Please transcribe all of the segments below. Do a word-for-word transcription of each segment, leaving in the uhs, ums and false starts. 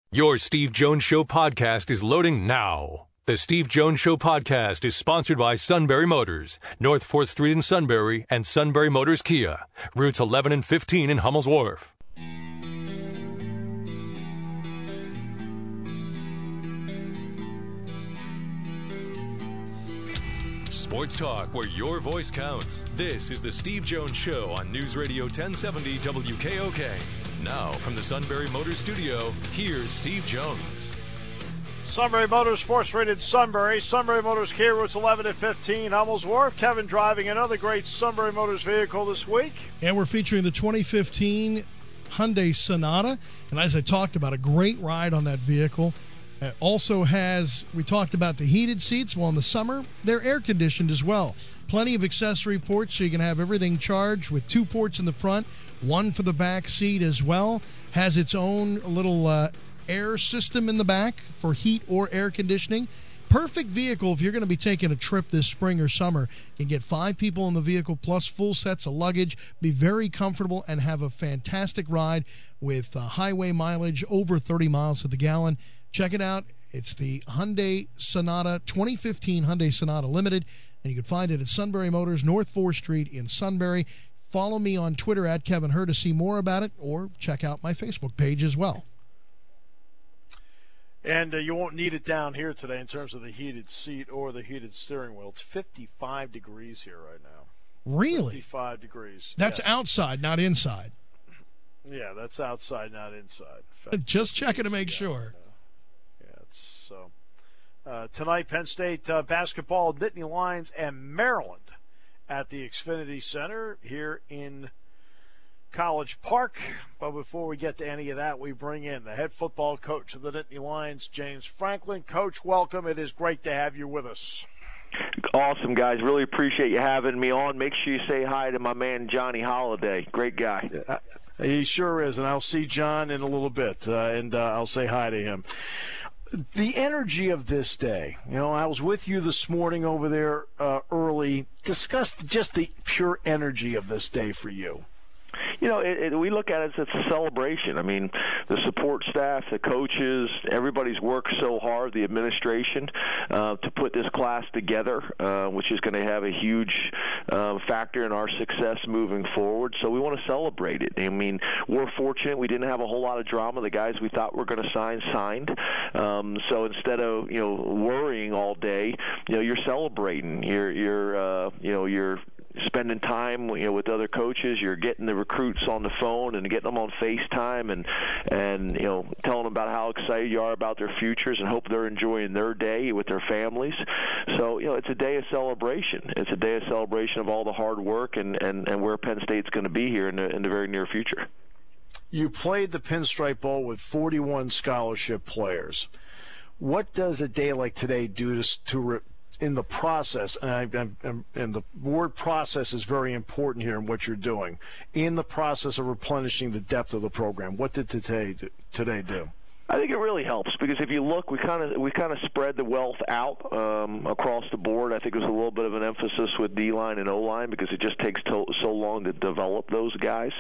Your Steve Jones Show podcast is loading now. The Steve Jones Show podcast is sponsored by Sunbury Motors, North fourth Street in Sunbury, and Sunbury Motors Kia, routes eleven and fifteen in Hummel's Wharf. Sports talk where your voice counts. This is the Steve Jones Show on News Radio ten seventy W K O K. Now, from the Sunbury Motors studio, here's Steve Jones. Sunbury Motors, fourth rated Sunbury. Sunbury Motors Kia, routes eleven and fifteen, Hummel's Wharf. Kevin driving another great Sunbury Motors vehicle this week. And we're featuring the twenty fifteen Hyundai Sonata. And as I talked about, a great ride on that vehicle. It also has, we talked about the heated seats. Well, in the summer, they're air-conditioned as well. Plenty of accessory ports, so you can have everything charged with two ports in the front, one for the back seat as well. Has its own little uh, air system in the back for heat or air conditioning. Perfect vehicle if you're going to be taking a trip this spring or summer. You can get five people in the vehicle plus full sets of luggage, be very comfortable, and have a fantastic ride with uh, highway mileage over thirty miles to the gallon. Check it out. It's the Hyundai Sonata, twenty fifteen Hyundai Sonata Limited, and you can find it at Sunbury Motors, North fourth Street in Sunbury. Follow me on Twitter at Kevin Hur to see more about it, or check out my Facebook page as well. And uh, you won't need it down here today in terms of the heated seat or the heated steering wheel. It's fifty-five degrees here right now. Really? fifty-five degrees. That's yeah. outside, not inside. Yeah, that's outside, not inside. Just checking to make yeah. sure. So uh, tonight, Penn State uh, basketball, Nittany Lions and Maryland at the Xfinity Center here in College Park. But before we get to any of that, we bring in the head football coach of the Nittany Lions, James Franklin. Coach, welcome. It is great to have you with us. Awesome, guys. Really appreciate you having me on. Make sure you say hi to my man, Johnny Holiday. Great guy. Yeah, he sure is, and I'll see John in a little bit, uh, and uh, I'll say hi to him. The energy of this day, you know, I was with you this morning over there uh, early, discussed just the pure energy of this day for you. You know, it, it, we look at it as it's a celebration. I mean, the support staff, the coaches, everybody's worked so hard, the administration, uh, to put this class together, uh, which is going to have a huge uh, factor in our success moving forward. So we want to celebrate it. I mean, we're fortunate. We didn't have a whole lot of drama. The guys we thought were going to sign, signed. Um, so instead of, you know, worrying all day, you know, you're celebrating. You're, you're uh, you know, you're spending time, you know, with other coaches. You're getting the recruits on the phone and getting them on FaceTime and, and you know, telling them about how excited you are about their futures and hope they're enjoying their day with their families. So, you know, it's a day of celebration. It's a day of celebration of all the hard work and, and, and where Penn State's going to be here in the, in the very near future. You played the Pinstripe Bowl with forty-one scholarship players. What does a day like today do to, to re- in the process, and, I, and, and the word process is very important here in what you're doing, in the process of replenishing the depth of the program, what did today do? Today do? I think it really helps because if you look, we kind of we kind of spread the wealth out um, across the board. I think there's a little bit of an emphasis with D-line and O-line because it just takes to, so long to develop those guys.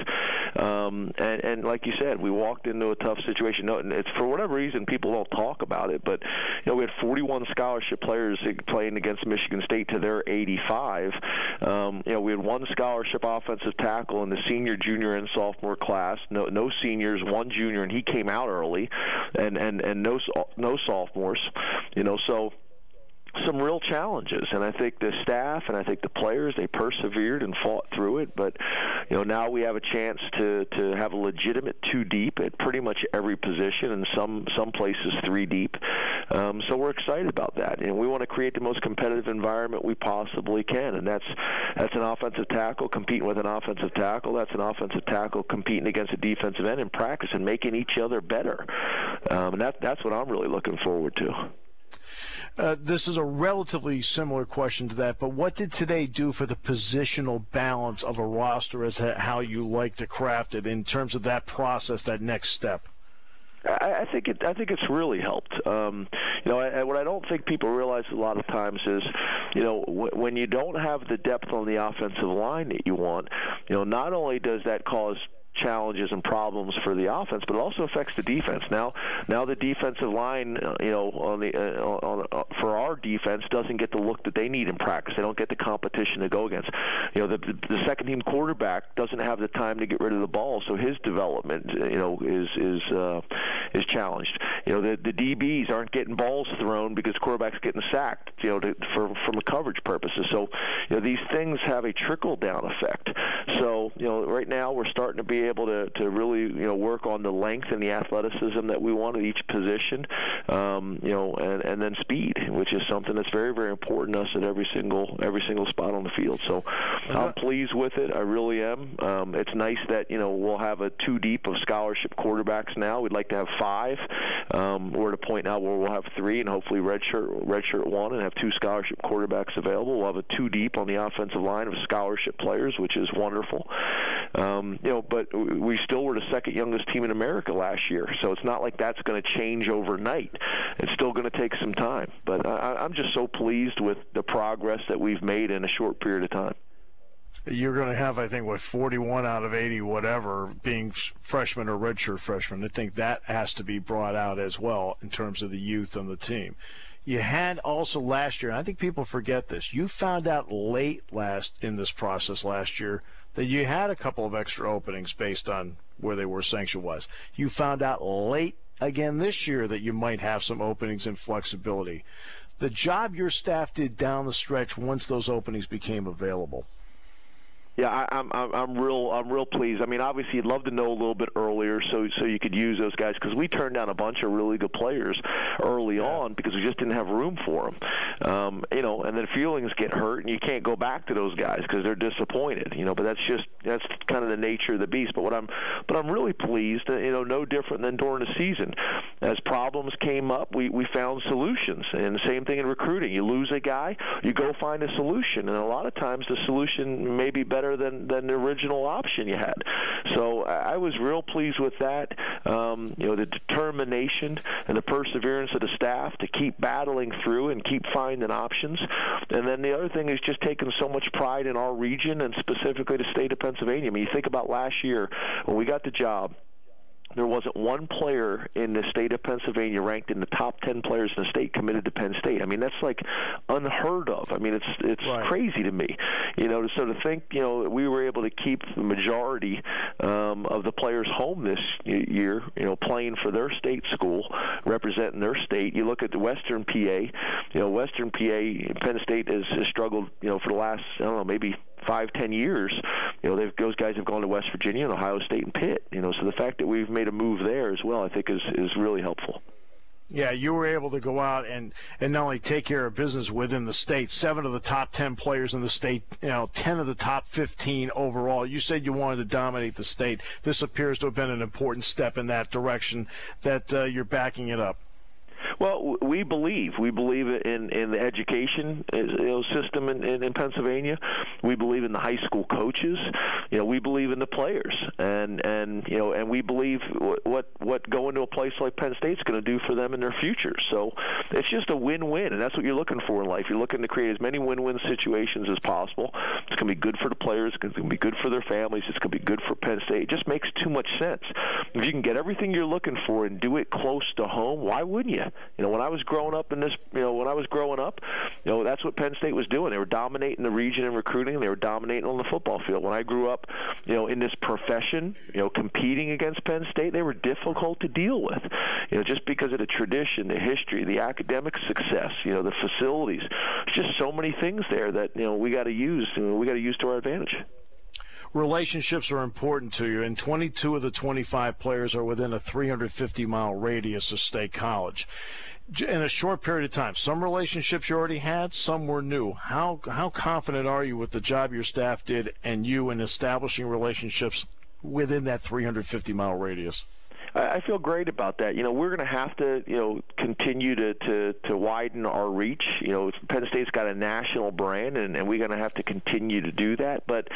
Um, and, and like you said, we walked into a tough situation. No, it's for whatever reason people don't talk about it, but you know we had forty-one scholarship players playing against Michigan State to their eighty-five. Um, you know we had one scholarship offensive tackle in the senior, junior, and sophomore class. No, no seniors, one junior, and he came out early. And, and, and no no sophomores, you know, so some real challenges. And I think the staff and I think the players, they persevered and fought through it. But, you know, now we have a chance to, to have a legitimate two deep at pretty much every position and some, some places three deep. Um, so we're excited about that. And we want to create the most competitive environment we possibly can. And that's that's an offensive tackle competing with an offensive tackle. That's an offensive tackle competing against a defensive end in practice and making each other better. Um, and that, that's what I'm really looking forward to. Uh, this is a relatively similar question to that, but what did today do for the positional balance of a roster as to how you like to craft it in terms of that process, that next step? I, I think it. I think it's really helped. Um, you know, I, what I don't think people realize a lot of times is, you know, w- when you don't have the depth on the offensive line that you want, you know, not only does that cause challenges and problems for the offense, but it also affects the defense. Now, now the defensive line, uh, you know, on the uh, on, uh, for our defense doesn't get the look that they need in practice. They don't get the competition to go against. You know, the, the second team quarterback doesn't have the time to get rid of the ball, so his development, you know, is is uh, is challenged. You know, the the D Bs aren't getting balls thrown because quarterback's getting sacked, you know, to, for from a coverage purposes. So, you know, these things have a trickle down effect. So, you know, right now we're starting to be able to, to really, you know, work on the length and the athleticism that we want at each position, um, you know, and, and then speed, which is something that's very, very important to us at every single every single spot on the field. So I'm pleased with it. I really am. Um, it's nice that, you know, we'll have a two deep of scholarship quarterbacks now. We'd like to have five. Um, we're at a point now where we'll have three and hopefully redshirt redshirt one and have two scholarship quarterbacks available. We'll have a two deep on the offensive line of scholarship players, which is wonderful. Um, you know, but we still were the second youngest team in America last year, so it's not like that's going to change overnight. It's still going to take some time. But I, I'm just so pleased with the progress that we've made in a short period of time. You're going to have, I think, what, forty-one out of eighty, whatever, being freshmen or redshirt freshmen. I think that has to be brought out as well in terms of the youth on the team. You had also last year, and I think people forget this, you found out late last in this process last year that you had a couple of extra openings based on where they were sanction-wise. You found out late again this year that you might have some openings and flexibility. The job your staff did down the stretch once those openings became available. Yeah, I, I'm I'm real I'm real pleased. I mean, obviously, you'd love to know a little bit earlier, so so you could use those guys, because we turned down a bunch of really good players early yeah. on because we just didn't have room for them. Um, you know, and then feelings get hurt, and you can't go back to those guys because they're disappointed. You know, but that's just that's kind of the nature of the beast. But what I'm but I'm really pleased. You know, no different than during the season. As problems came up, we we found solutions, and the same thing in recruiting. You lose a guy, you go find a solution, and a lot of times the solution may be better than than the original option you had. So I was real pleased with that. Um, you know, the determination and the perseverance of the staff to keep battling through and keep finding options. And then the other thing is just taking so much pride in our region and specifically the state of Pennsylvania. I mean, you think about last year when we got the job, there wasn't one player in the state of Pennsylvania ranked in the top ten players in the state committed to Penn State. I mean, that's like unheard of. I mean, it's it's right. crazy to me. You know, so to think, you know, we were able to keep the majority um, of the players home this year, you know, playing for their state school, representing their state. You look at the Western P A, you know, Western P A, Penn State has, has struggled, you know, for the last, I don't know, maybe five, ten years. You know, they've, those guys have gone to West Virginia and Ohio State and Pitt. You know, so the fact that we've made a move there as well, I think, is is really helpful. Yeah, you were able to go out and, and not only take care of business within the state, seven of the top ten players in the state, you know, ten of the top fifteen overall. You said you wanted to dominate the state. This appears to have been an important step in that direction, that uh, you're backing it up. Well, we believe. We believe in, in the education you know, system in, in, in Pennsylvania. We believe in the high school coaches. You know, we believe in the players, and and you know, and we believe what what going to a place like Penn State's going to do for them in their future. So it's just a win-win, and that's what you're looking for in life. You're looking to create as many win-win situations as possible. It's going to be good for the players. It's going to be good for their families. It's going to be good for Penn State. It just makes too much sense. If you can get everything you're looking for and do it close to home, why wouldn't you? You know, when I was growing up in this, you know, when I was growing up, you know, that's what Penn State was doing. They were dominating the region in recruiting. They were dominating on the football field. When I grew up, you know, in this profession, you know, competing against Penn State, they were difficult to deal with, you know, just because of the tradition, the history, the academic success, you know, the facilities. There's just so many things there that, you know, we got to use. You know, we got to use to our advantage. Relationships are important to you, and twenty-two of the twenty-five players are within a three hundred fifty mile radius of State College. In a short period of time, some relationships you already had, some were new. How how confident are you with the job your staff did and you in establishing relationships within that three hundred fifty mile radius? I feel great about that. You know, we're going to have to, you know, continue to, to, to widen our reach. You know, Penn State's got a national brand, and, and we're going to have to continue to do that. But,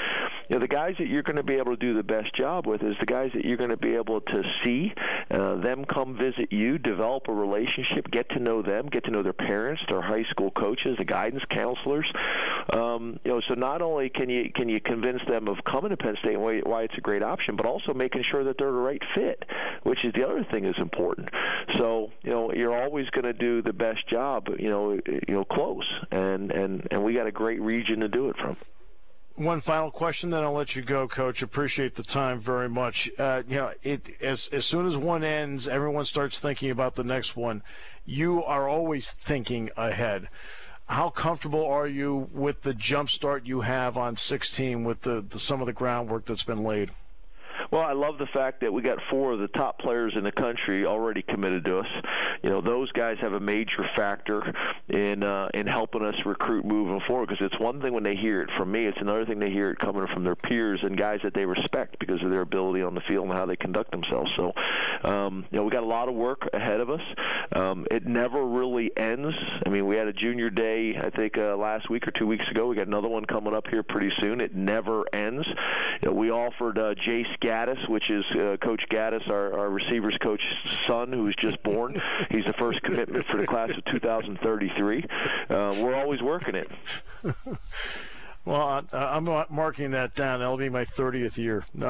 you know, the guys that you're going to be able to do the best job with is the guys that you're going to be able to see uh, them come visit you, develop a relationship, get to know them, get to know their parents, their high school coaches, the guidance counselors. Um, you know, so not only can you can you convince them of coming to Penn State and why, why it's a great option, but also making sure that they're the right fit, which is the other thing is important. So, you know, you're always going to do the best job, you know, you know, close, and, and, and we got a great region to do it from. One final question, then I'll let you go, Coach. Appreciate the time very much. Uh, you know, it as as soon as one ends, everyone starts thinking about the next one. You are always thinking ahead. How comfortable are you with the jump start you have on sixteen with the, the some of the groundwork that's been laid? Well, I love the fact that we got four of the top players in the country already committed to us. You know, those guys have a major factor in uh, in helping us recruit moving forward, because it's one thing when they hear it from me. It's another thing they hear it coming from their peers and guys that they respect because of their ability on the field and how they conduct themselves. So, um, you know, we got a lot of work ahead of us. Um, it never really ends. I mean, we had a junior day, I think, uh, last week or two weeks ago. We got another one coming up here pretty soon. It never ends. You know, we offered uh, Jace Gaddis, which is uh, Coach Gaddis, our, our receivers coach's son, who was just born. He's the first commitment for the class of two thousand thirty-three. Uh, we're always working it. Well, I, I'm marking that down. That'll be my thirtieth year. No.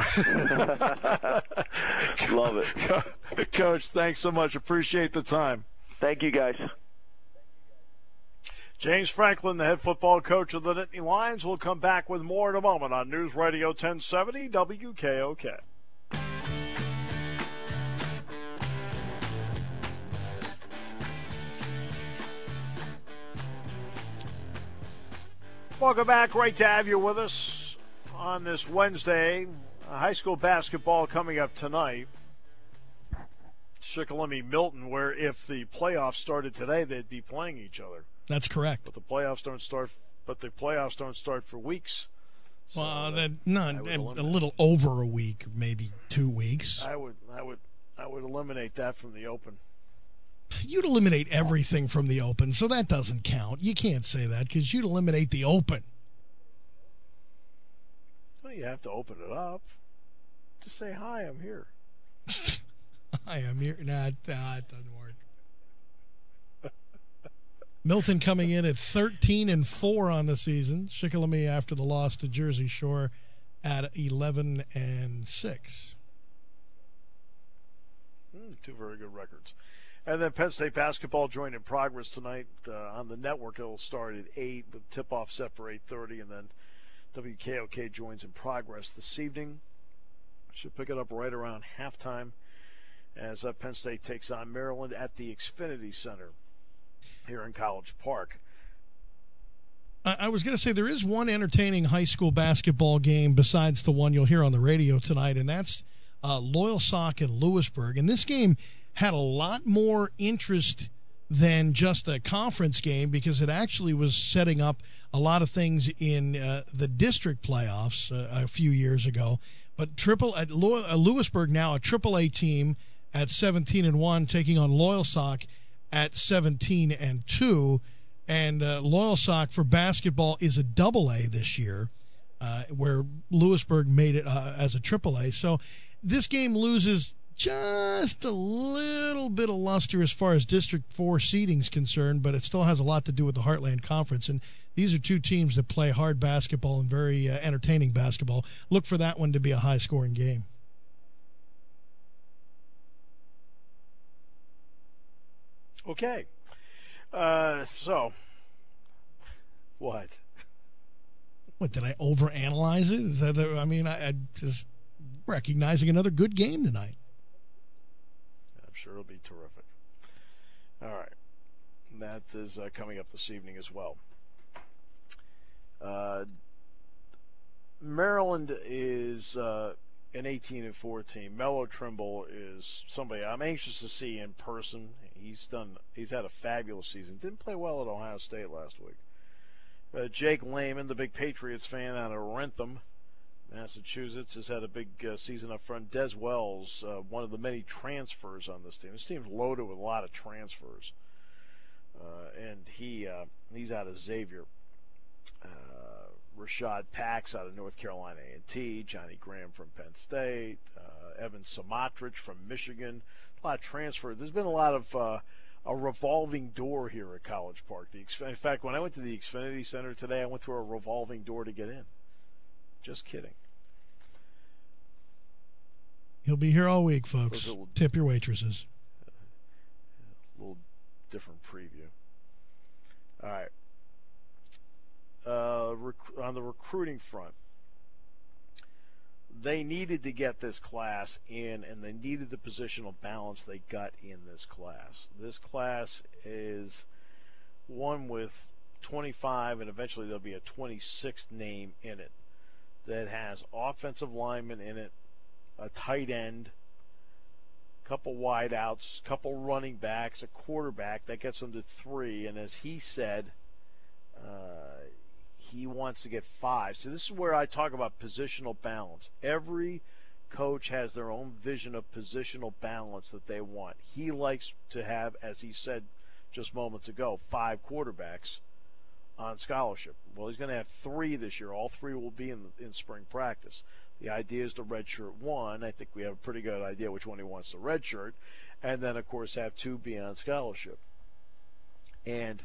Love it. Coach, thanks so much. Appreciate the time. Thank you, guys. James Franklin, the head football coach of the Nittany Lions, will come back with more in a moment on News Radio ten seventy W K O K. Welcome back. Great to have you with us on this Wednesday. High school basketball coming up tonight. Shikellamy Milton, where if the playoffs started today, they'd be playing each other. That's correct. But the playoffs don't start. But the playoffs don't start for weeks. So well, that, not a, a little over a week, maybe two weeks. I would, I would, I would eliminate that from the open. You'd eliminate everything from the open, so that doesn't count. You can't say that because you'd eliminate the open. Well, you have to open it up. Just say, hi, I'm here. Hi, I'm here. Nah, nah, it doesn't work. Milton coming in at thirteen and four on the season. Shikellamy after the loss to Jersey Shore at eleven and six. Mm, two very good records. And then Penn State basketball joined in progress tonight uh, on the network. It'll start at eight with tip-off set for eight thirty, and then W K O K joins in progress this evening. Should pick it up right around halftime as uh, Penn State takes on Maryland at the Xfinity Center here in College Park. I, I was going to say there is one entertaining high school basketball game besides the one you'll hear on the radio tonight, and that's uh, Loyalsock and Lewisburg. And this game had a lot more interest than just a conference game because it actually was setting up a lot of things in uh, the district playoffs uh, a few years ago. But triple at Lewisburg now a triple A team at seventeen and one, taking on Loyalsock at seventeen and two, and uh, Loyalsock for basketball is a double A this year, uh, where Lewisburg made it uh, as a triple A. So this game loses just a little bit of luster as far as District four seeding is concerned, but it still has a lot to do with the Heartland Conference. And these are two teams that play hard basketball and very uh, entertaining basketball. Look for that one to be a high-scoring game. Okay. Uh, so, what? What, did I overanalyze it? Is that the, I mean, I, I just recognizing another good game tonight. I'm sure it'll be terrific. All right. That is uh, coming up this evening as well. Uh, Maryland is uh, an eighteen and four team. Mello Trimble is somebody I'm anxious to see in person. He's done. He's had a fabulous season. Didn't play well at Ohio State last week. Uh, Jake Lehman, the big Patriots fan out of Wrentham, Massachusetts, has had a big uh, season up front. Des Wells, uh, one of the many transfers on this team. This team's loaded with a lot of transfers, uh, and he uh, he's out of Xavier. Uh, Rashad Pax out of North Carolina A and T, Johnny Graham from Penn State, uh, Evan Samatrich from Michigan. A lot of transfer. There's been a lot of uh, a revolving door here at College Park. The, in fact, when I went to the Xfinity Center today, I went through a revolving door to get in. Just kidding. He'll be here all week, folks. Little, Tip your waitresses. A little different preview. All right. Uh, rec- on the recruiting front, they needed to get this class in, and they needed the positional balance they got in this class. This class is one with twenty-five, and eventually there'll be a twenty-sixth name in it that has offensive linemen in it, a tight end, a couple wideouts, a couple running backs, a quarterback. That gets them to three, and as he said, uh, he wants to get five. So this is where I talk about positional balance. Every coach has their own vision of positional balance that they want. He likes to have, as he said just moments ago, five quarterbacks on scholarship. Well, he's going to have three this year. All three will be in, in spring practice. The idea is to redshirt one. I think we have a pretty good idea which one he wants to redshirt. And then, of course, have two be on scholarship. And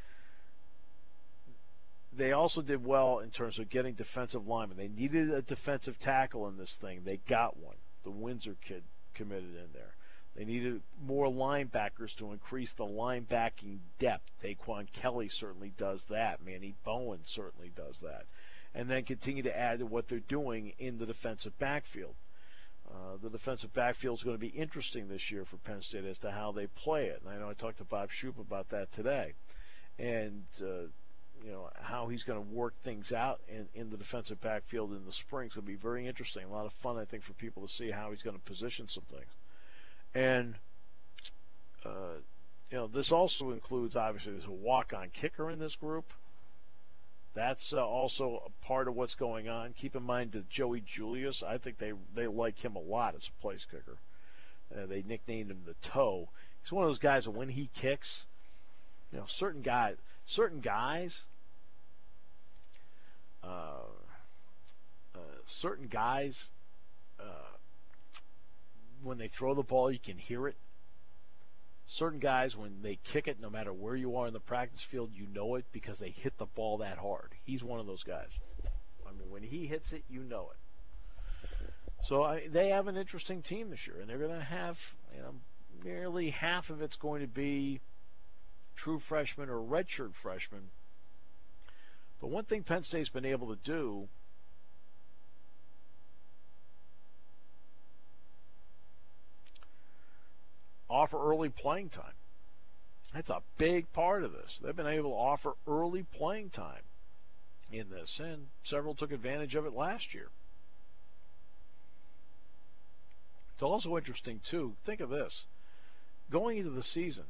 they also did well in terms of getting defensive linemen. They needed a defensive tackle in this thing. They got one. The Windsor kid committed in there. They needed more linebackers to increase the linebacking depth. Daquan Kelly certainly does that. Manny Bowen certainly does that. And then continue to add to what they're doing in the defensive backfield. Uh, the defensive backfield is going to be interesting this year for Penn State as to how they play it. And I know I talked to Bob Shoop about that today. And, uh, you know, how he's going to work things out in, in the defensive backfield in the spring. So it'll be very interesting. A lot of fun, I think, for people to see how he's going to position some things. And, uh, you know, this also includes, obviously, there's a walk-on kicker in this group. That's uh, also a part of what's going on. Keep in mind that Joey Julius, I think they, they like him a lot as a place kicker. Uh, they nicknamed him the Toe. He's one of those guys that when he kicks, you know, certain guys, certain guys, uh, uh, certain guys, uh, when they throw the ball, you can hear it. Certain guys, when they kick it, no matter where you are in the practice field, you know it because they hit the ball that hard. He's one of those guys. I mean, when he hits it, you know it. So I, they have an interesting team this year, and they're going to have, you know, nearly half of it's going to be true freshmen or redshirt freshmen. But one thing Penn State's been able to do offer early playing time. That's a big part of this. They've been able to offer early playing time in this, and several took advantage of it last year. It's also interesting, too. Think of this. Going into the season,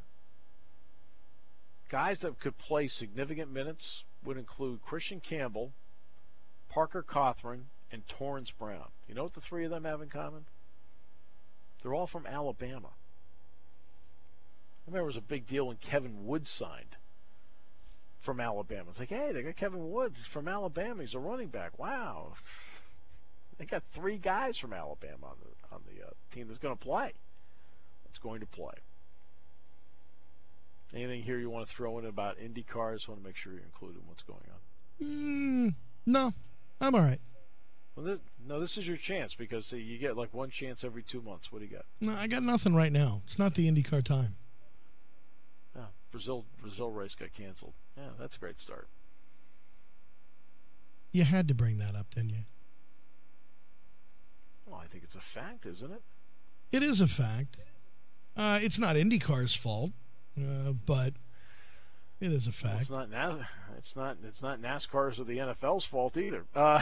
guys that could play significant minutes would include Christian Campbell, Parker Cothran, and Torrance Brown. You know what the three of them have in common? They're all from Alabama. I remember it was a big deal when Kevin Woods signed from Alabama. It's like, hey, they got Kevin Woods from Alabama. He's a running back. Wow. They got three guys from Alabama on the, on the uh, team that's going to play. That's going to play. Anything here you want to throw in about IndyCar? I just want to make sure you're included in what's going on. Mm, no, I'm all right. Well, this, no, this is your chance because see, you get like one chance every two months. What do you got? No, I got nothing right now. It's not the IndyCar time. Oh, Brazil Brazil race got canceled. Yeah, that's a great start. You had to bring that up, didn't you? Well, I think it's a fact, isn't it? It is a fact. Uh, it's not IndyCar's fault, uh, but it is a fact. Well, it's not. Na- it's not. It's not NASCAR's or the N F L's fault either. Uh,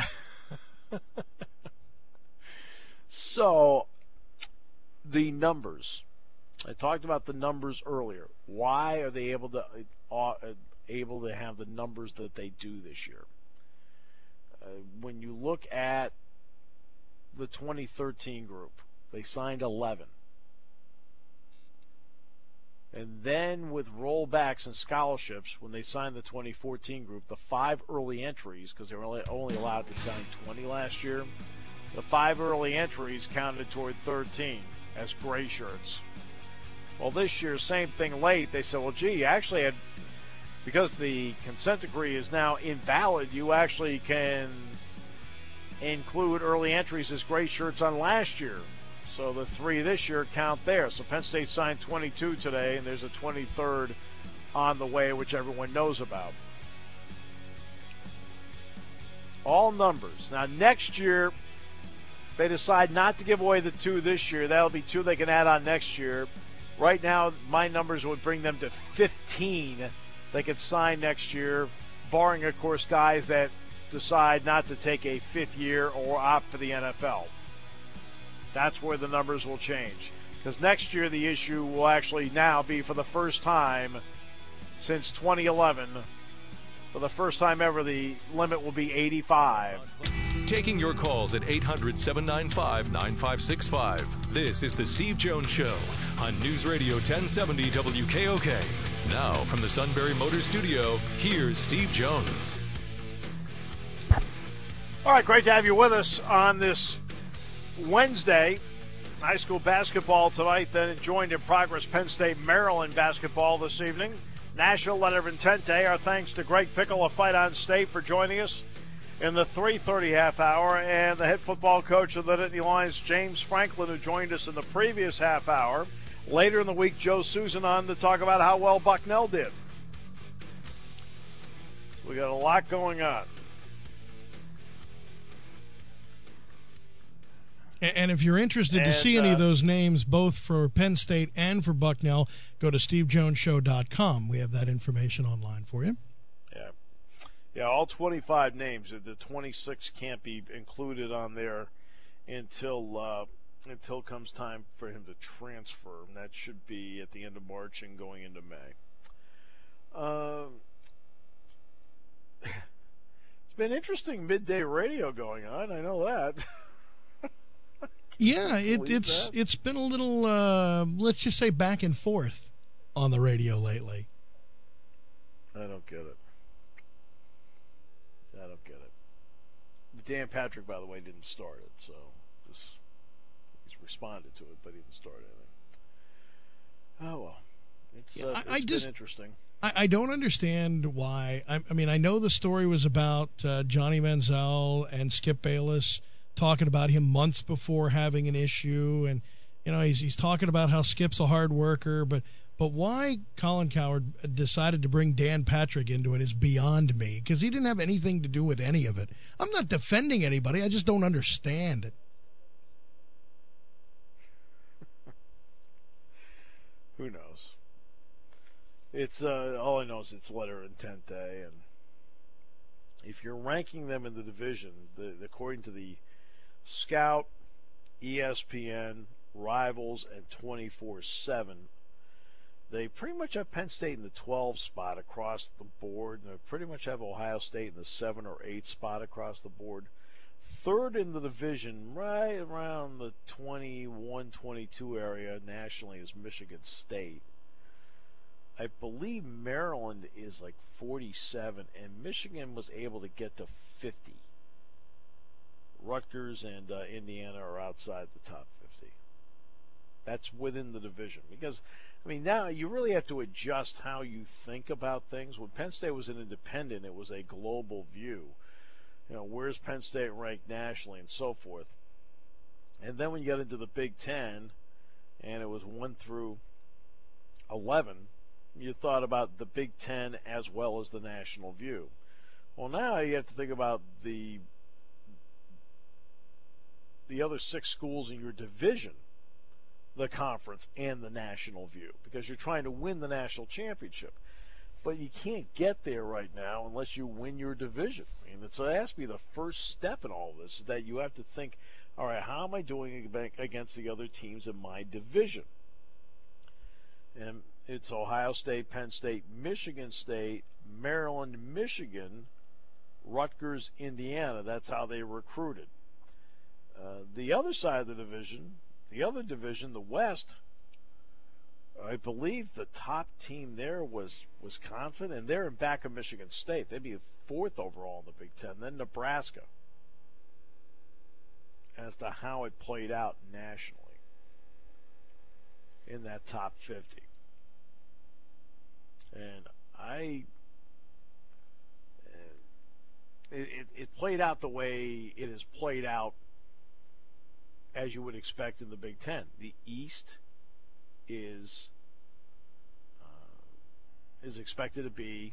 so, the numbers. I talked about the numbers earlier. Why are they able to uh, able to have the numbers that they do this year? Uh, when you look at the twenty thirteen group, they signed eleven. And then with rollbacks and scholarships, when they signed the twenty fourteen group, the five early entries, because they were only, only allowed to sign twenty last year, the five early entries counted toward thirteen as gray shirts. Well, this year, same thing late. They said, well, gee, you actually had, because the consent decree is now invalid, you actually can include early entries as gray shirts on last year. So the three this year count there. So Penn State signed twenty-two today, and there's a twenty-third on the way, which everyone knows about. All numbers. Now, next year, they decide not to give away the two this year. That'll be two they can add on next year. Right now, my numbers would bring them to fifteen they could sign next year, barring, of course, guys that decide not to take a fifth year or opt for the N F L. That's where the numbers will change. Because next year the issue will actually now be, for the first time since twenty eleven, for the first time ever, the limit will be eighty-five. Taking your calls at eight hundred, seven nine five, nine five six five. This is The Steve Jones Show on News Radio ten seventy W K O K. Now from the Sunbury Motors Studio, here's Steve Jones. All right, great to have you with us on this Wednesday. High school basketball tonight, then joined in progress Penn State, Maryland basketball this evening. National letter of intent day. Our thanks to Greg Pickle of Fight On State for joining us in the three thirty half hour, and the head football coach of the Nittany Lions, James Franklin, who joined us in the previous half hour. Later in the week, Joe Susan on to talk about how well Bucknell did. We got a lot going on. And if you're interested and, to see any uh, of those names, both for Penn State and for Bucknell, go to steve jones show dot com. We have that information online for you. Yeah, yeah. All twenty-five names. The twenty-six can't be included on there until uh, until comes time for him to transfer, and that should be at the end of March and going into May. Uh, it's been interesting midday radio going on. I know that. Yeah, it, it's that? it's been a little, uh, let's just say, back and forth on the radio lately. I don't get it. I don't get it. Dan Patrick, by the way, didn't start it, so this, he's responded to it, but he didn't start anything. Oh, well. It's, uh, I, it's I been just, interesting. I, I don't understand why. I, I mean, I know the story was about uh, Johnny Manziel and Skip Bayless talking about him months before having an issue, and you know he's he's talking about how Skip's a hard worker, but but why Colin Cowherd decided to bring Dan Patrick into it is beyond me, because he didn't have anything to do with any of it. I'm not defending anybody, I just don't understand it. Who knows? It's uh, all I know is it's letter intent day, and if you're ranking them in the division, the, according to the Scout, E S P N, Rivals, and twenty-four seven, they pretty much have Penn State in the twelve spot across the board, and they pretty much have Ohio State in the seven or eight spot across the board. Third in the division, right around the twenty-one, twenty-two area nationally, is Michigan State. I believe Maryland is like forty-seven, and Michigan was able to get to fifty. Rutgers and uh, Indiana are outside the top fifty. That's within the division. Because, I mean, now you really have to adjust how you think about things. When Penn State was an independent, it was a global view. You know, where's Penn State ranked nationally and so forth. And then when you get into the Big Ten, and it was one through eleven, you thought about the Big Ten as well as the national view. Well, now you have to think about the the other six schools in your division, the conference, and the national view, because you're trying to win the national championship. But you can't get there right now unless you win your division. I mean, so it has to be the first step in all this, that you have to think, all right, how am I doing against the other teams in my division? And it's Ohio State, Penn State, Michigan State, Maryland, Michigan, Rutgers, Indiana. That's how they recruited. Uh, the other side of the division, the other division, the West, I believe the top team there was Wisconsin, and they're in back of Michigan State. They'd be fourth overall in the Big Ten, then Nebraska, as to how it played out nationally in that top fifty. And I, it, it, it played out the way it has played out as you would expect in the Big Ten. The East is uh, is expected to be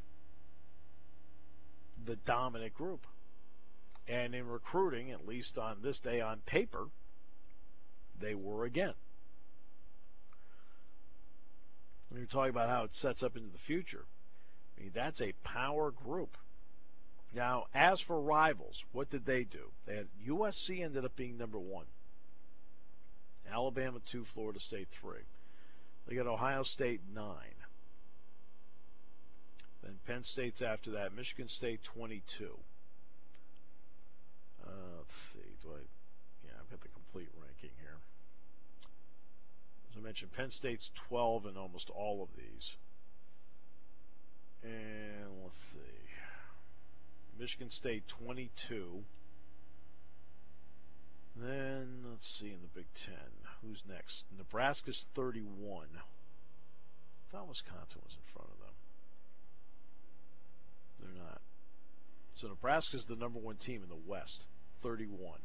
the dominant group. And in recruiting, at least on this day on paper, they were again. When you're talking about how it sets up into the future, I mean, that's a power group. Now, as for rivals, what did they do? They had U S C ended up being number one. Alabama two, Florida State three. They got Ohio State nine. Then Penn State's after that. Michigan State twenty-two. Uh, let's see. Do I? Yeah, I've got the complete ranking here. As I mentioned, Penn State's twelve in almost all of these. And let's see. Michigan State twenty-two. Then, let's see, in the Big Ten. Who's next? Nebraska's thirty-one. I thought Wisconsin was in front of them. They're not. So Nebraska's the number one team in the West, thirty-one.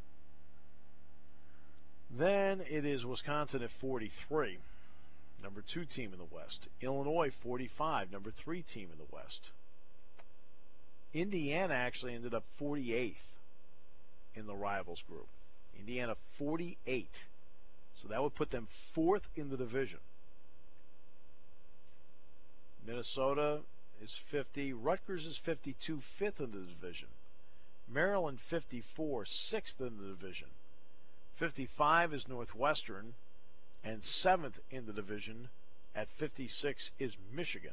Then it is Wisconsin at forty-three, number two team in the West. Illinois, forty-five, number three team in the West. Indiana actually ended up forty-eighth in the rivals group. Indiana forty-eight. So that would put them fourth in the division. Minnesota is fifty. Rutgers is fifty-two, fifth in the division. Maryland fifty-four, sixth in the division. fifty-five is Northwestern, and seventh in the division at fifty-six is Michigan.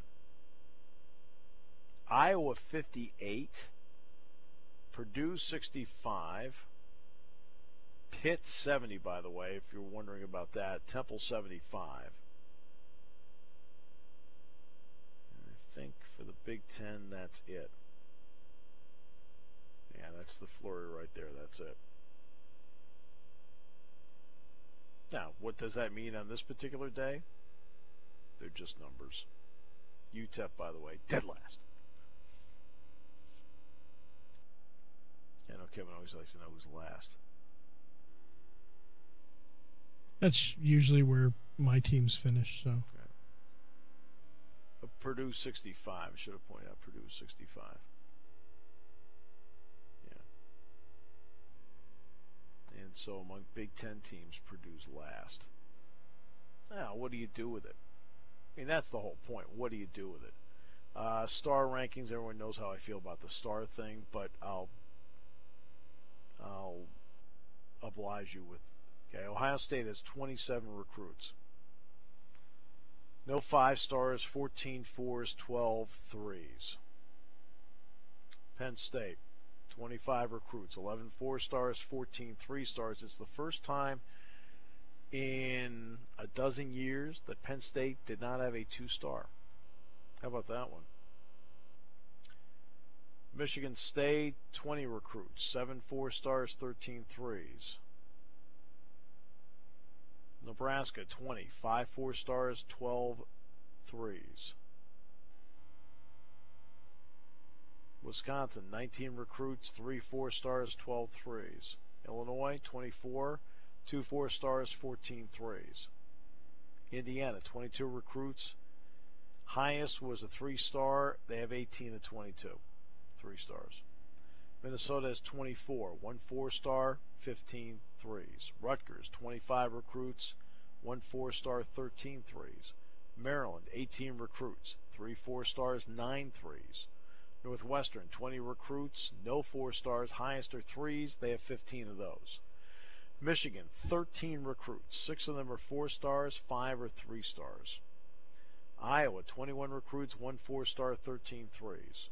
Iowa fifty-eight, Purdue sixty-five, Pitt seventy, by the way, if you're wondering about that, Temple seventy-five. And I think for the Big Ten, that's it. Yeah, that's the flurry right there, that's it. Now, what does that mean on this particular day? They're just numbers. U T E P, by the way, dead last. I know Kevin always likes to know who's last. That's usually where my teams finish. So, okay. uh, Purdue sixty-five. I should have pointed out Purdue sixty-five. Yeah. And so among Big Ten teams, Purdue's last. Now, what do you do with it? I mean, that's the whole point. What do you do with it? Uh, star rankings. Everyone knows how I feel about the star thing, but I'll I'll oblige you with. Okay, Ohio State has twenty-seven recruits. No five stars, fourteen fours, twelve threes. Penn State, twenty-five recruits, eleven four stars, fourteen three stars. It's the first time in a dozen years that Penn State did not have a two-star. How about that one? Michigan State, twenty recruits, seven four stars, thirteen threes. Nebraska, twenty, five four stars, twelve threes. Wisconsin, nineteen recruits, three four stars, twelve threes. Illinois, twenty-four, two four stars, fourteen threes. Indiana, twenty-two recruits. Highest was a three-star. They have eighteen to twenty-two. Three stars. Minnesota has twenty-four, one four-star, fifteen threes. Rutgers, twenty-five recruits, one four-star, thirteen threes. Maryland, eighteen recruits, three four-stars, nine threes. Northwestern, twenty recruits, no four-stars, highest are threes, they have fifteen of those. Michigan, thirteen recruits, six of them are four-stars, five are three-stars. Iowa, twenty-one recruits, one four-star, thirteen threes.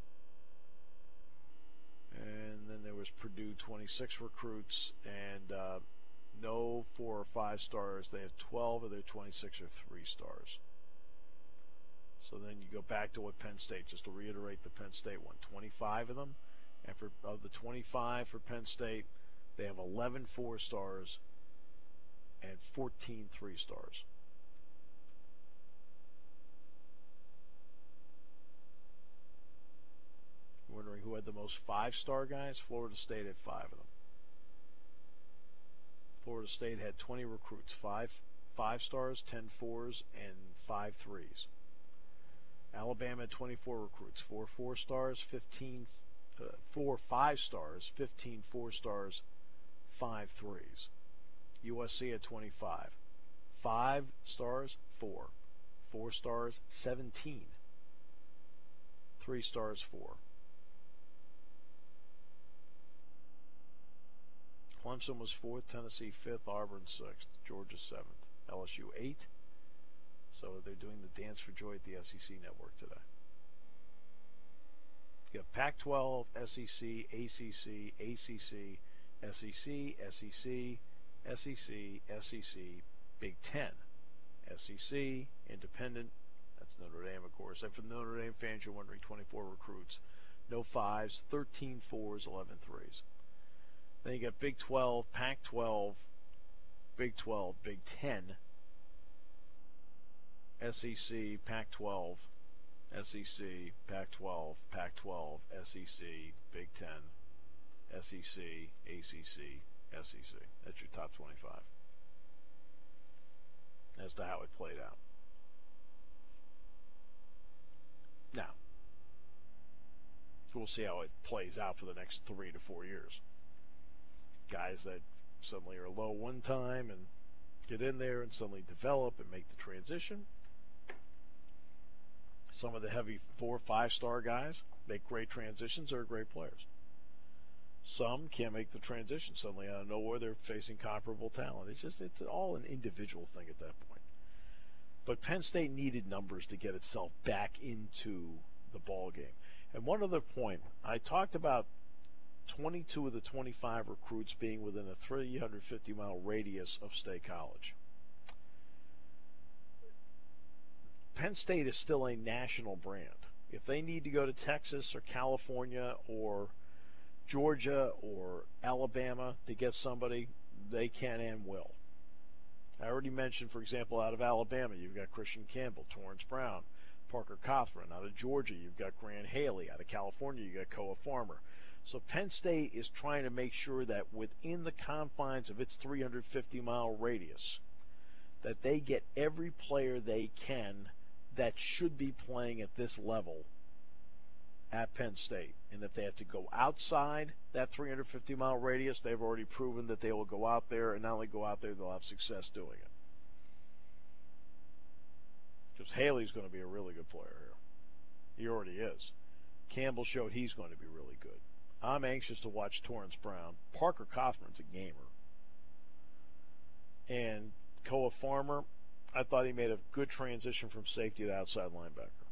And then there was Purdue, twenty-six recruits, and uh, no four or five stars. They have twelve of their twenty-six are three stars. So then you go back to what Penn State, just to reiterate the Penn State one, twenty-five of them. And for of the twenty-five for Penn State, they have eleven four stars and fourteen three stars. Wondering who had the most five-star guys? Florida State had five of them. Florida State had twenty recruits, five five stars, ten fours, and five threes. Alabama had twenty-four recruits, four four stars, fifteen uh, four five stars, fifteen four stars, five threes. U S C had twenty-five, five stars, four, four stars, seventeen, three stars, four. Clemson was fourth, Tennessee fifth, Auburn sixth, Georgia seventh, L S U eight. So they're doing the Dance for Joy at the S E C network today. You have Pac twelve, S E C, A C C, A C C, S E C, S E C, S E C, S E C, Big Ten, S E C, Independent. That's Notre Dame, of course. And for the Notre Dame fans, you're wondering, twenty-four recruits, no fives, thirteen fours, eleven threes. Then you got Big twelve, Pac twelve, Big twelve, Big ten, S E C, Pac twelve, S E C, Pac twelve, Pac twelve, S E C, Big ten, S E C, A C C, S E C. That's your top twenty-five as to how it played out. Now, we'll see how it plays out for the next three to four years. Guys that suddenly are low one time and get in there and suddenly develop and make the transition. Some of the heavy four, five-star guys make great transitions, are great players. Some can't make the transition. Suddenly out of nowhere they're facing comparable talent. It's just it's all an individual thing at that point. But Penn State needed numbers to get itself back into the ball game. And one other point, I talked about twenty-two of the twenty-five recruits being within a three hundred fifty mile radius of State College. Penn State is still a national brand. If they need to go to Texas or California or Georgia or Alabama to get somebody, they can and will. I already mentioned, for example, out of Alabama, you've got Christian Campbell, Torrance Brown, Parker Cothran. Out of Georgia, you've got Grant Haley. Out of California, you've got Koa Farmer. So Penn State is trying to make sure that within the confines of its three hundred fifty mile radius, that they get every player they can that should be playing at this level at Penn State. And if they have to go outside that three hundred fifty mile radius, they've already proven that they will go out there, and not only go out there, they'll have success doing it. Because Haley's going to be a really good player here. He already is. Campbell showed he's going to be really good. I'm anxious to watch Torrance Brown. Parker Cothran's a gamer. And Koa Farmer, I thought he made a good transition from safety to outside linebacker.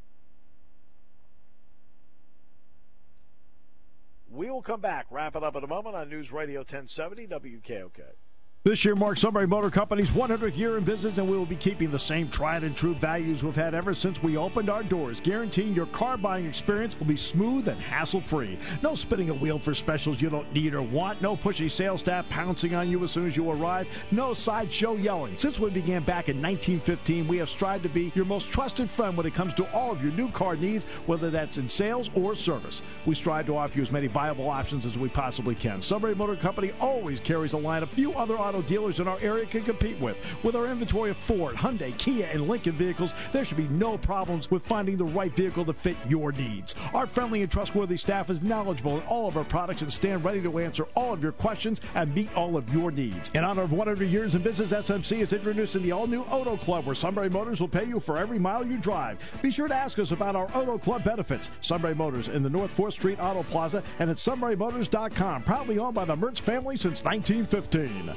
We will come back, wrap it up in a moment on News Radio ten seventy W K O K. This year marks Sunbury Motor Company's one hundredth year in business, and we will be keeping the same tried and true values we've had ever since we opened our doors, guaranteeing your car buying experience will be smooth and hassle-free. No spinning a wheel for specials you don't need or want. No pushy sales staff pouncing on you as soon as you arrive. No sideshow yelling. Since we began back in nineteen fifteen, we have strived to be your most trusted friend when it comes to all of your new car needs, whether that's in sales or service. We strive to offer you as many viable options as we possibly can. Sunbury Motor Company always carries a line of few other auto dealers in our area can compete with. With our inventory of Ford, Hyundai, Kia, and Lincoln vehicles, there should be no problems with finding the right vehicle to fit your needs. Our friendly and trustworthy staff is knowledgeable in all of our products and stand ready to answer all of your questions and meet all of your needs. In honor of one hundred years in business, S M C is introducing the all-new Auto Club, where Sunbury Motors will pay you for every mile you drive. Be sure to ask us about our Auto Club benefits. Sunbury Motors in the North fourth Street Auto Plaza and at sunbury motors dot com. Proudly owned by the Mertz family since nineteen fifteen.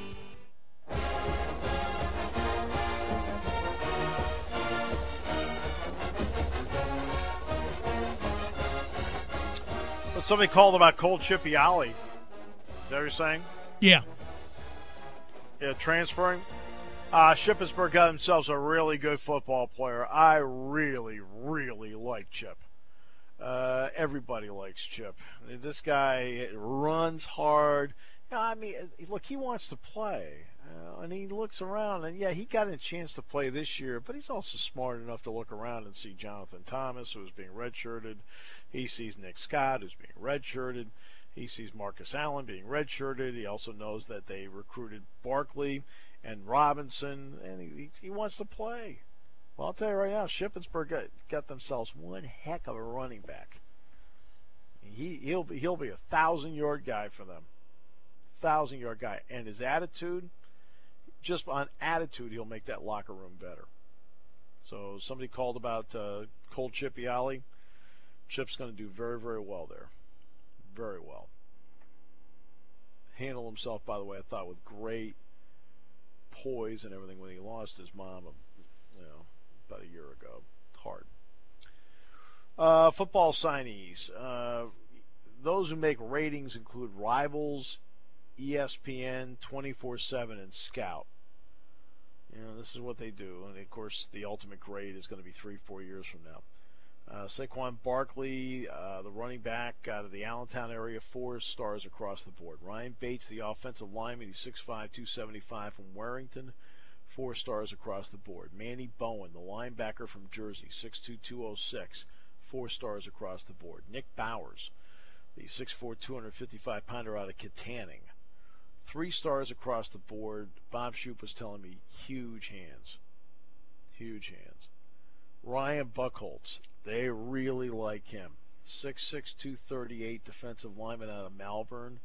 But somebody called about Colt Chipiali. Is that what you're saying? Yeah. Yeah, transferring. Uh, Shippensburg got themselves a really good football player. I really, really like Chip. Uh, everybody likes Chip. This guy runs hard. You know, I mean, look, he wants to play. Uh, and he looks around, and yeah, he got a chance to play this year, but he's also smart enough to look around and see Jonathan Thomas, who is being redshirted. He sees Nick Scott, who's being redshirted. He sees Marcus Allen being redshirted. He also knows that they recruited Barkley and Robinson, and he, he wants to play. Well, I'll tell you right now, Shippensburg got, got themselves one heck of a running back. He, he'll be he'll be a thousand-yard guy for them. Thousand-yard guy. And his attitude, just on attitude, he'll make that locker room better. So somebody called about uh, Cole Chipiali. Chip's going to do very, very well there. Very well. Handled himself, by the way, I thought, with great poise and everything when he lost his mom, you know, about a year ago. Hard. Uh, football signees. Uh, those who make ratings include Rivals, E S P N, twenty-four seven, and Scout. You know, this is what they do. And, of course, the ultimate grade is going to be three, four years from now. Uh, Saquon Barkley, uh, the running back out of the Allentown area, four stars across the board. Ryan Bates, the offensive lineman, he's six five, two seventy-five from Warrington, four stars across the board. Manny Bowen, the linebacker from Jersey, six two, two oh six, four stars across the board. Nick Bowers, the six four, two fifty-five pounder out of Katanning, three stars across the board. Bob Shoup was telling me, huge hands. Huge hands. Ryan Buchholz, they really like him. six six, two thirty-eight defensive lineman out of Malvern.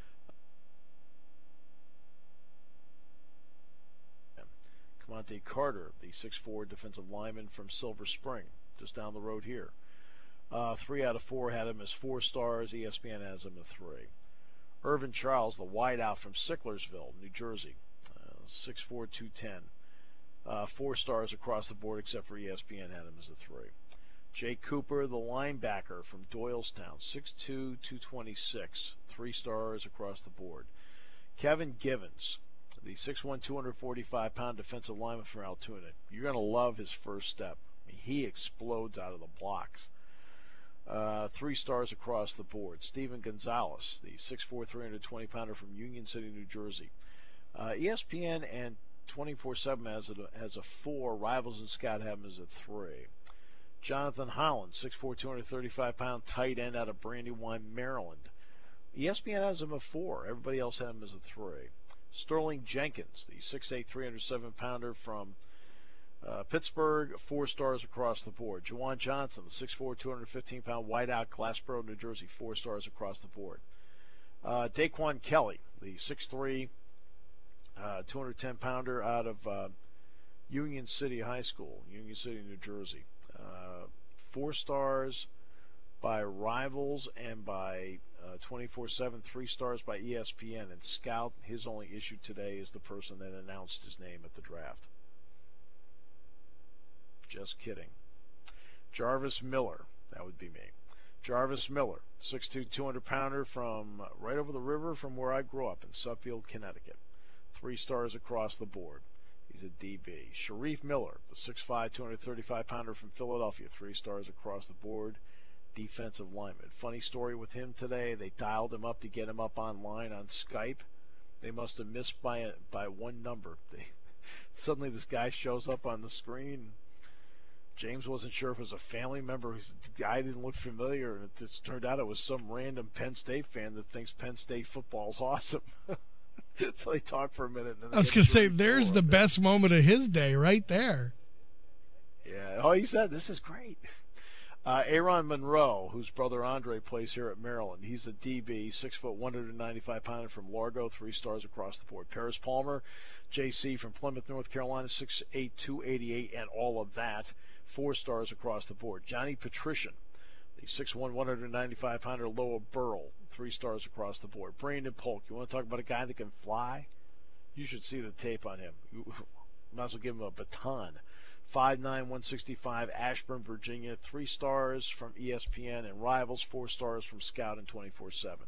Camonte Carter, the six four defensive lineman from Silver Spring, just down the road here. Uh, three out of four had him as four stars. E S P N has him at three. Irvin Charles, the wideout from Sicklersville, New Jersey, uh, six four, two ten. Uh, four stars across the board, except for E S P N had him as a three. Jake Cooper, the linebacker from Doylestown, six two, two twenty-six, three stars across the board. Kevin Givens, the six one, two forty-five pound defensive lineman from Altoona. You're going to love his first step. I mean, he explodes out of the blocks. Uh, three stars across the board. Steven Gonzalez, the six four, three twenty pounder from Union City, New Jersey. Uh, E S P N and twenty-four seven has a, has a four. Rivals and Scout have him as a three. Jonathan Holland, six four, two thirty-five pound tight end out of Brandywine, Maryland. E S P N has him a four. Everybody else had him as a three. Sterling Jenkins, the six eight, three oh seven pounder from uh, Pittsburgh, four stars across the board. Jawan Johnson, the six four, two fifteen pound wideout, Glassboro, New Jersey, four stars across the board. Uh, Daquan Kelly, the six three, uh, two ten pounder out of uh, Union City High School, Union City, New Jersey. Uh, four stars by Rivals and by uh, twenty-four seven, three stars by E S P N. And Scout, his only issue today is the person that announced his name at the draft. Just kidding. Jarvis Miller, that would be me. Jarvis Miller, six two, two hundred pounder from right over the river from where I grew up in Suffield, Connecticut. Three stars across the board. He's a D B. Sharif Miller, the six five, two thirty-five pounder from Philadelphia, three stars across the board, defensive lineman. Funny story with him today. They dialed him up to get him up online on Skype. They must have missed by a, by one number. They, suddenly this guy shows up on the screen. James wasn't sure if it was a family member. The guy didn't look familiar, and it just turned out it was some random Penn State fan that thinks Penn State football's awesome. So they talk for a minute. And then I was going to say, there's the best moment of his day right there. Yeah. Oh, he said, this is great. Uh, Aaron Monroe, whose brother Andre plays here at Maryland. He's a D B, six foot, one ninety-five pounder from Largo, three stars across the board. Paris Palmer, J C from Plymouth, North Carolina, six eight, two eighty-eight, and all of that, four stars across the board. Johnny Patrician, the six one, one ninety-five pounder Loa Burrell, three stars across the board. Brandon Polk, you want to talk about a guy that can fly? You should see the tape on him. You might as well give him a baton. five nine, one sixty-five, Ashburn, Virginia, three stars from E S P N and Rivals, four stars from Scout and twenty-four seven.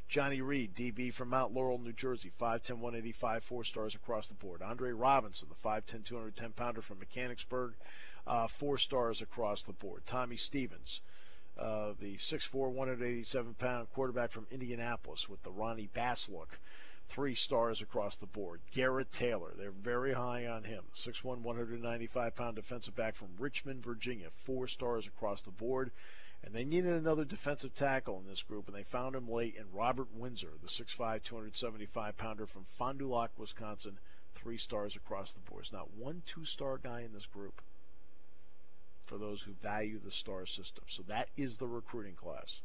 Johnny Reed, D B from Mount Laurel, New Jersey, five ten, one eighty-five, four stars across the board. Andre Robinson, the five ten, two hundred ten pounder from Mechanicsburg, uh, four stars across the board. Tommy Stevens, uh, the six four, one eighty-seven pound quarterback from Indianapolis with the Ronnie Bass look, three stars across the board. Garrett Taylor, they're very high on him. six one, one ninety-five pound defensive back from Richmond, Virginia, four stars across the board. And they needed another defensive tackle in this group, and they found him late in Robert Windsor, the six five, two seventy-five pounder from Fond du Lac, Wisconsin, three stars across the board. There's not one two-star guy in this group for those who value the star system. So that is the recruiting class.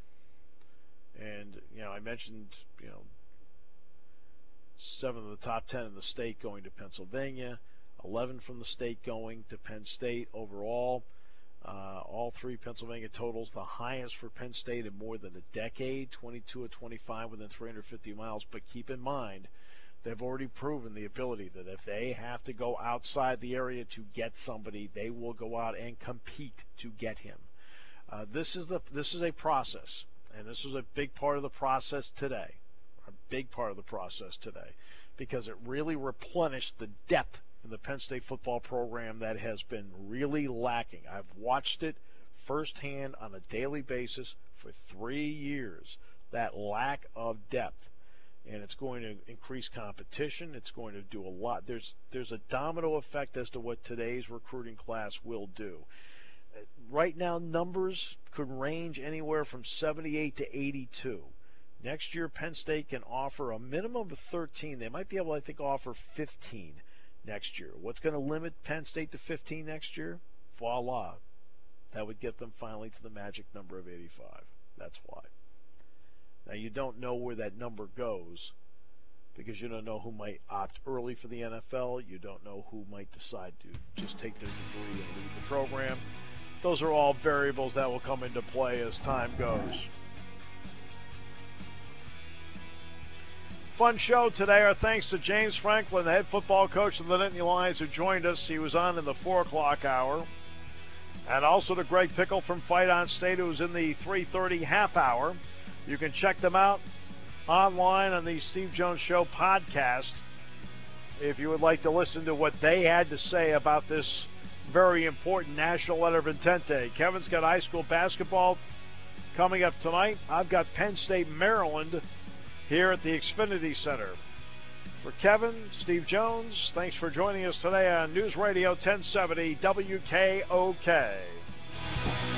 And, you know, I mentioned, you know, seven of the top ten in the state going to Pennsylvania, eleven from the state going to Penn State overall. Uh, all three Pennsylvania totals, the highest for Penn State in more than a decade, twenty-two of twenty-five within three hundred fifty miles. But keep in mind, they've already proven the ability that if they have to go outside the area to get somebody, they will go out and compete to get him. Uh, this is the this is a process, and this is a big part of the process today, a big part of the process today, because it really replenished the depth in the Penn State football program that has been really lacking. I've watched it firsthand on a daily basis for three years, that lack of depth. And it's going to increase competition. It's going to do a lot. There's there's a domino effect as to what today's recruiting class will do. Right now, numbers could range anywhere from seventy-eight to eighty-two. Next year, Penn State can offer a minimum of thirteen. They might be able, I think, offer fifteen next year. What's going to limit Penn State to fifteen next year? Voila. That would get them finally to the magic number of eighty-five. That's why. Now, you don't know where that number goes because you don't know who might opt early for the N F L. You don't know who might decide to just take their degree and leave the program. Those are all variables that will come into play as time goes. Fun show today. Our thanks to James Franklin, the head football coach of the Nittany Lions, who joined us. He was on in the four o'clock hour. And also to Greg Pickle from Fight On State, who was in the three thirty half hour. You can check them out online on the Steve Jones Show podcast if you would like to listen to what they had to say about this very important national letter of intent day. Kevin's got high school basketball coming up tonight. I've got Penn State, Maryland here at the Xfinity Center. For Kevin, Steve Jones, thanks for joining us today on News Radio ten seventy W K O K.